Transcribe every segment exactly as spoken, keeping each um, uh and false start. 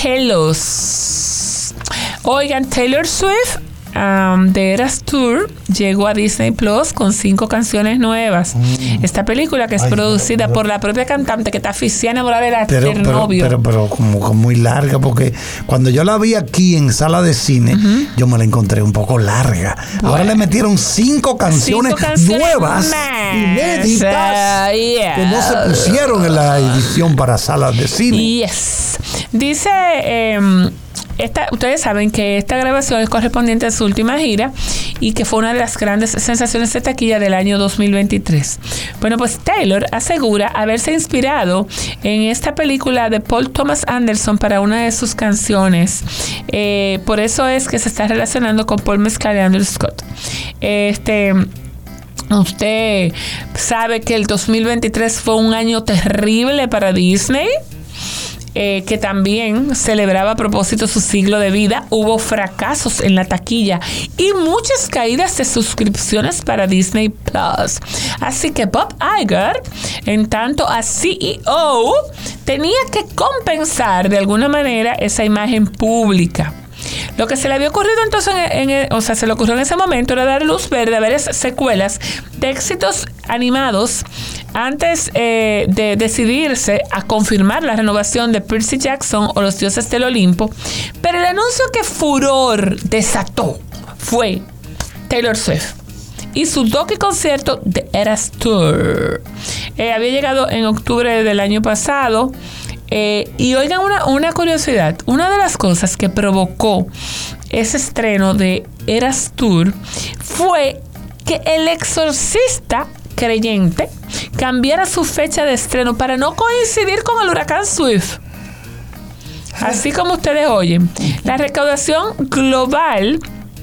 Pelos. Oigan, Taylor Swift Um, de Eras Tour llegó a Disney Plus con cinco canciones nuevas. Mm. Esta película, que es Ay, producida no, por la propia cantante, que está aficiada enamorada del pero, pero, novio. Pero, pero, pero como, como muy larga, porque cuando yo la vi aquí en sala de cine, uh-huh. yo me la encontré un poco larga. Bueno. Ahora le metieron cinco canciones, cinco canciones nuevas, inéditas, uh, yeah. que no se pusieron en la edición para salas de cine. Yes. Dice... Eh, Esta, ustedes saben que esta grabación es correspondiente a su última gira y que fue una de las grandes sensaciones de taquilla del año dos mil veintitrés. Bueno, pues Taylor asegura haberse inspirado en esta película de Paul Thomas Anderson para una de sus canciones. Eh, por eso es que se está relacionando con Paul Mescal y Andrew Scott. Este... Usted sabe que el dos mil veintitrés fue un año terrible para Disney. Eh, que también celebraba a propósito su siglo de vida. Hubo fracasos en la taquilla y muchas caídas de suscripciones para Disney Plus. Así que Bob Iger, en tanto a C E O, tenía que compensar de alguna manera esa imagen pública. Lo que se le había ocurrido entonces, en, en, o sea, se le ocurrió en ese momento era dar luz verde a varias secuelas de éxitos animados antes eh, de decidirse a confirmar la renovación de Percy Jackson o Los Dioses del Olimpo. Pero el anuncio que furor desató fue Taylor Swift y su docu concierto de Eras Tour. Eh, había llegado en octubre del año pasado. Eh, y oigan una, una curiosidad, una de las cosas que provocó ese estreno de Eras Tour fue que El Exorcista creyente cambiara su fecha de estreno para no coincidir con el huracán Swift. Así como ustedes oyen, la recaudación global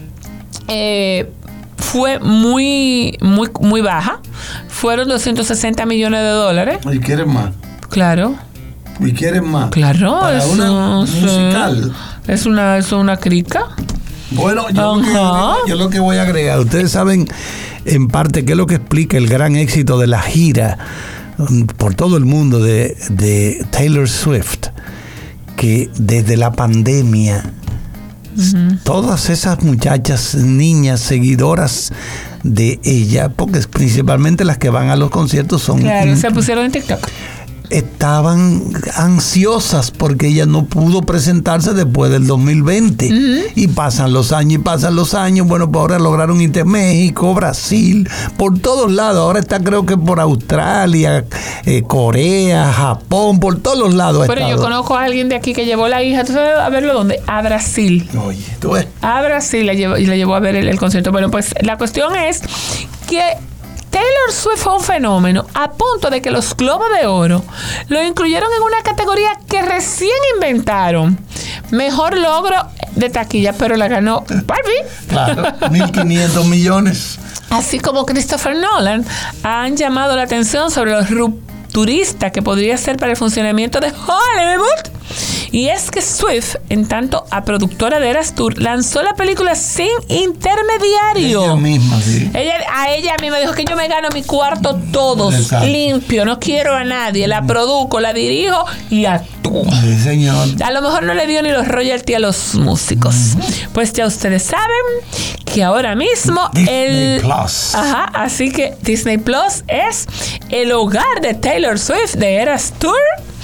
eh, fue muy, muy, muy baja. Fueron doscientos sesenta millones de dólares. ¿Y quieren más? Claro. ¿Y quieren más? Claro, para es una musical. Es una, es una crica. Bueno, yo lo, que, yo lo que voy a agregar, ustedes saben en parte qué es lo que explica el gran éxito de la gira por todo el mundo de, de Taylor Swift, que desde la pandemia uh-huh. todas esas muchachas, niñas, seguidoras de ella, porque principalmente las que van a los conciertos son... Claro, se pusieron en TikTok. Estaban ansiosas porque ella no pudo presentarse después del dos mil veinte. Uh-huh. Y pasan los años y pasan los años. Bueno, pues ahora lograron irte a México, Brasil, por todos lados. Ahora está, creo que por Australia, eh, Corea, Japón, por todos los lados. Pero yo conozco a alguien de aquí que llevó a la hija, ¿tú sabes a verlo dónde? A Brasil. Oye, tú ves. A Brasil la llevó, y la llevó a ver el, el concierto. Bueno, pues la cuestión es que Taylor Swift fue un fenómeno a punto de que los Globos de Oro lo incluyeron en una categoría que recién inventaron. Mejor logro de taquilla, pero la ganó Barbie. Claro, mil quinientos millones. Así como Christopher Nolan han llamado la atención sobre los rupturistas que podría ser para el funcionamiento de Hollywood. Y es que Swift, en tanto a productora de Eras Tour, lanzó la película sin intermediario. Ella misma, sí. Ella, a ella misma dijo que yo me gano mi cuarto todos, Exacto. limpio, no quiero a nadie. La produzco, la dirijo y actúo. Sí, señor. A lo mejor no le dio ni los royalties a los músicos. Uh-huh. Pues ya ustedes saben que ahora mismo Disney el... Plus. Ajá, así que Disney Plus es el hogar de Taylor Swift de Eras Tour.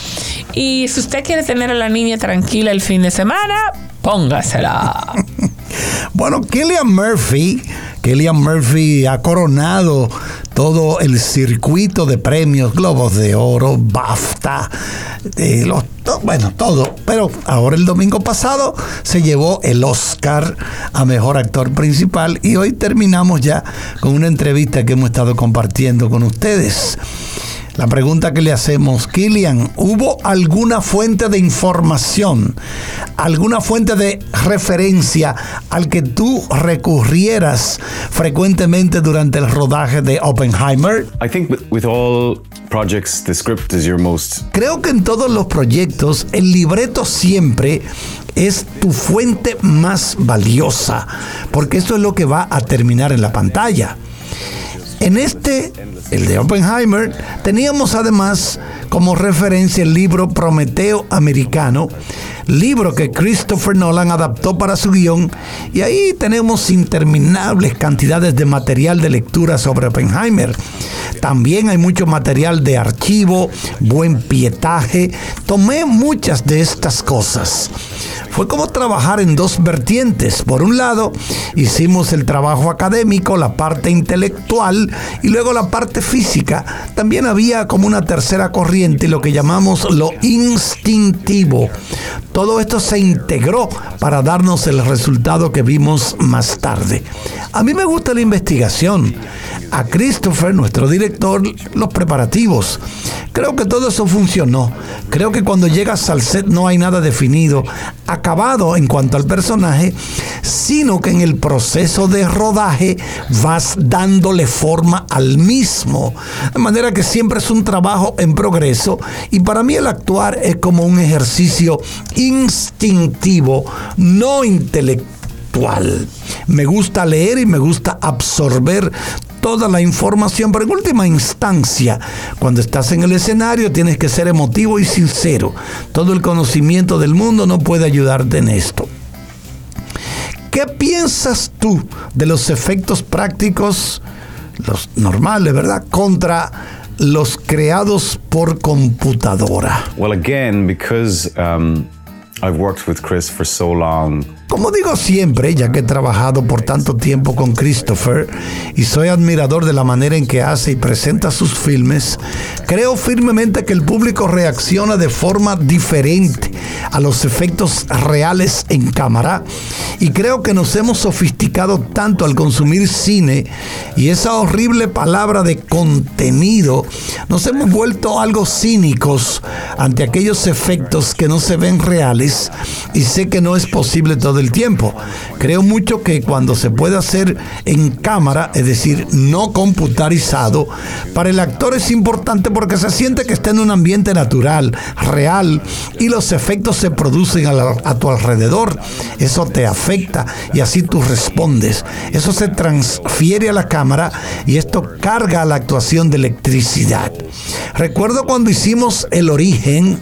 Y si usted quiere tener a la niña tranquila el fin de semana, póngasela. Bueno, Cillian Murphy, Cillian Murphy ha coronado todo el circuito de premios, Globos de Oro, BAFTA, eh, los, to, bueno, todo. Pero ahora el domingo pasado se llevó el Oscar a Mejor Actor Principal y hoy terminamos ya con una entrevista que hemos estado compartiendo con ustedes. La pregunta que le hacemos, Cillian, ¿hubo alguna fuente de información, alguna fuente de referencia al que tú recurrieras frecuentemente durante el rodaje de Oppenheimer? I think with, with all projects, the script is your most... Creo que en todos los proyectos, el libreto siempre es tu fuente más valiosa, porque eso es lo que va a terminar en la pantalla. En este, el de Oppenheimer, teníamos además como referencia el libro Prometeo Americano, libro que Christopher Nolan adaptó para su guión, y ahí tenemos interminables cantidades de material de lectura sobre Oppenheimer. También hay mucho material de archivo, buen pietaje. Tomé muchas de estas cosas. Fue como trabajar en dos vertientes. Por un lado, hicimos el trabajo académico, la parte intelectual, y luego la parte física. También había como una tercera corriente, lo que llamamos lo instintivo. Todo esto se integró para darnos el resultado que vimos más tarde. A mí me gusta la investigación. A Christopher, nuestro director, los preparativos. Creo que todo eso funcionó. Creo que cuando llegas al set no hay nada definido, acabado en cuanto al personaje, sino que en el proceso de rodaje vas dándole forma al mismo. De manera que siempre es un trabajo en progreso, y para mí el actuar es como un ejercicio instintivo, no intelectual. Me gusta leer y me gusta absorber toda la información, pero en última instancia, cuando estás en el escenario, tienes que ser emotivo y sincero. Todo el conocimiento del mundo no puede ayudarte en esto. ¿Qué piensas tú de los efectos prácticos, los normales, verdad, contra los creados por computadora? Well, again, because um, I've worked with Chris for so long. Como digo siempre, ya que he trabajado por tanto tiempo con Christopher y soy admirador de la manera en que hace y presenta sus filmes, creo firmemente que el público reacciona de forma diferente a los efectos reales en cámara, y creo que nos hemos sofisticado tanto al consumir cine, y esa horrible palabra de contenido, nos hemos vuelto algo cínicos ante aquellos efectos que no se ven reales, y sé que no es posible todo el tiempo. Creo mucho que cuando se puede hacer en cámara, es decir, no computarizado, para el actor es importante porque se siente que está en un ambiente natural, real, y los efectos se producen a, la, a tu alrededor. Eso te afecta y así tú respondes. Eso se transfiere a la cámara y esto carga a la actuación de electricidad. Recuerdo cuando hicimos El Origen.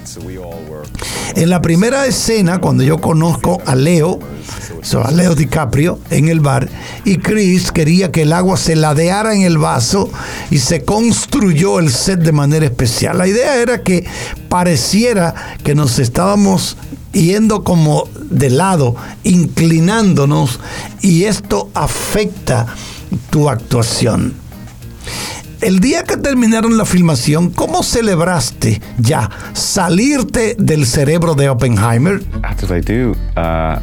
En la primera escena, cuando yo conozco a Leo, so, a Leo DiCaprio, en el bar, y Chris quería que el agua se ladeara en el vaso y se construyó el set de manera especial. La idea era que pareciera que nos estábamos yendo como de lado, inclinándonos, y esto afecta tu actuación. El día que terminaron la filmación, ¿cómo celebraste ya salirte del cerebro de Oppenheimer? What did I do? Uh,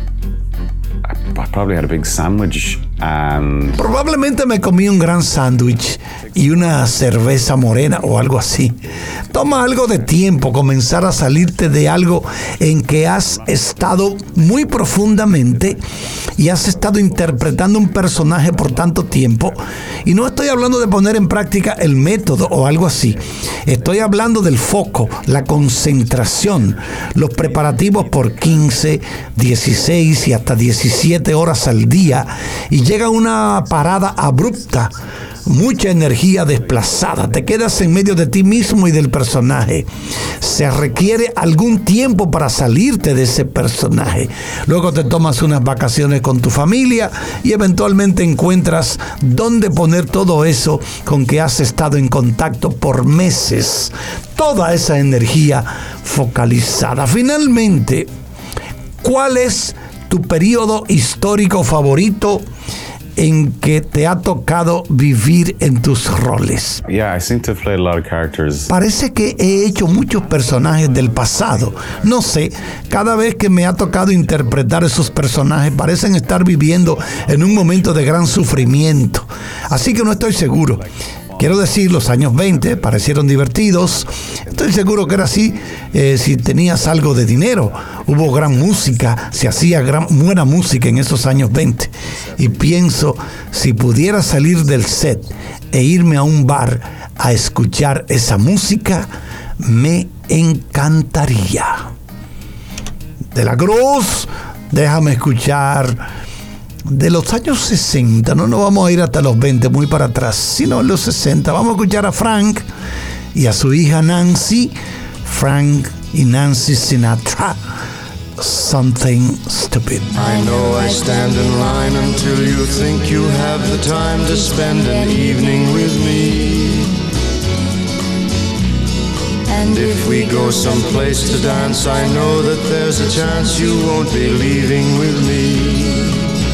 I probably had a big sandwich and... Probablemente me comí un gran sándwich y una cerveza morena o algo así. Toma algo de tiempo comenzar a salirte de algo en que has estado muy profundamente y has estado interpretando un personaje por tanto tiempo. Y no estoy hablando de poner en práctica el método o algo así. Estoy hablando del foco, la concentración, los preparativos por quince, dieciséis y hasta diecisiete horas al día, y llega una parada abrupta, mucha energía desplazada, te quedas en medio de ti mismo y del personaje. Se requiere algún tiempo para salirte de ese personaje. Luego te tomas unas vacaciones con tu familia y eventualmente encuentras dónde poner todo eso con que has estado en contacto por meses. Toda esa energía focalizada. Finalmente, ¿cuál es tu periodo histórico favorito en que te ha tocado vivir en tus roles? Yeah, I seem to have played a lot of characters. Parece que he hecho muchos personajes del pasado. No sé, cada vez que me ha tocado interpretar esos personajes parecen estar viviendo en un momento de gran sufrimiento. Así que no estoy seguro. Quiero decir, los años veinte parecieron divertidos. Estoy seguro que era así eh, si tenías algo de dinero. Hubo gran música, se hacía gran, buena música en esos años veinte. Y pienso, si pudiera salir del set e irme a un bar a escuchar esa música, me encantaría. De la Cruz, déjame escuchar de los años sesenta, no nos vamos a ir hasta los veinte, muy para atrás, sino en los sesenta. Vamos a escuchar a Frank y a su hija Nancy, Frank y Nancy Sinatra, Something Stupid. I know I stand in line until you think you have the time to spend an evening with me. And if we go someplace to dance, I know that there's a chance you won't be leaving with me.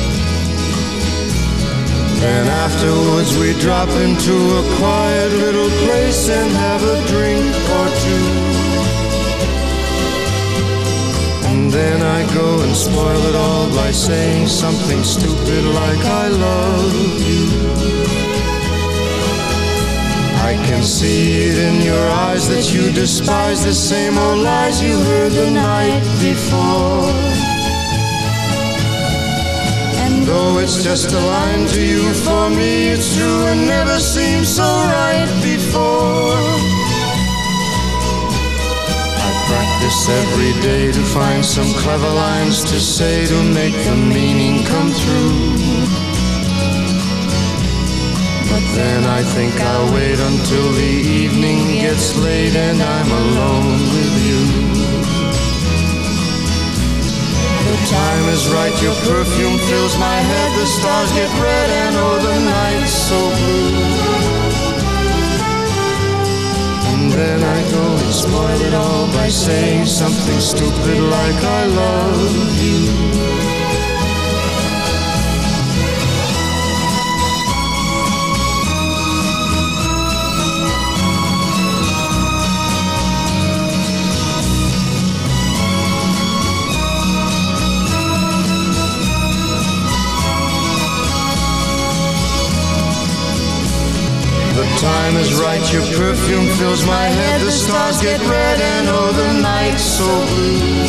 Then afterwards we drop into a quiet little place and have a drink or two. And then I go and spoil it all by saying something stupid like I love you. I can see it in your eyes that you despise the same old lies you heard the night before. And though it's just a line to you, for me it's true and never seemed so right before. I practice every day to find some clever lines to say to make the meaning come through. But then I think I'll wait until the evening gets late and I'm alone with you. The time is right, your perfume fills my head, the stars get red and oh the night's so blue. And then I go and spoil it all by saying something stupid like I love you. The time is right, your perfume fills my head, the stars get red and oh the night's so blue.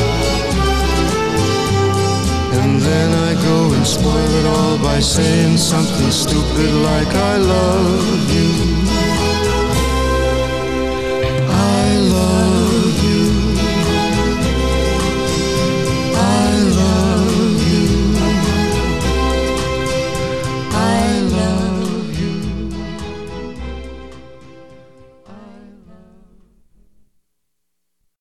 And then I go and spoil it all by saying something stupid like I love you.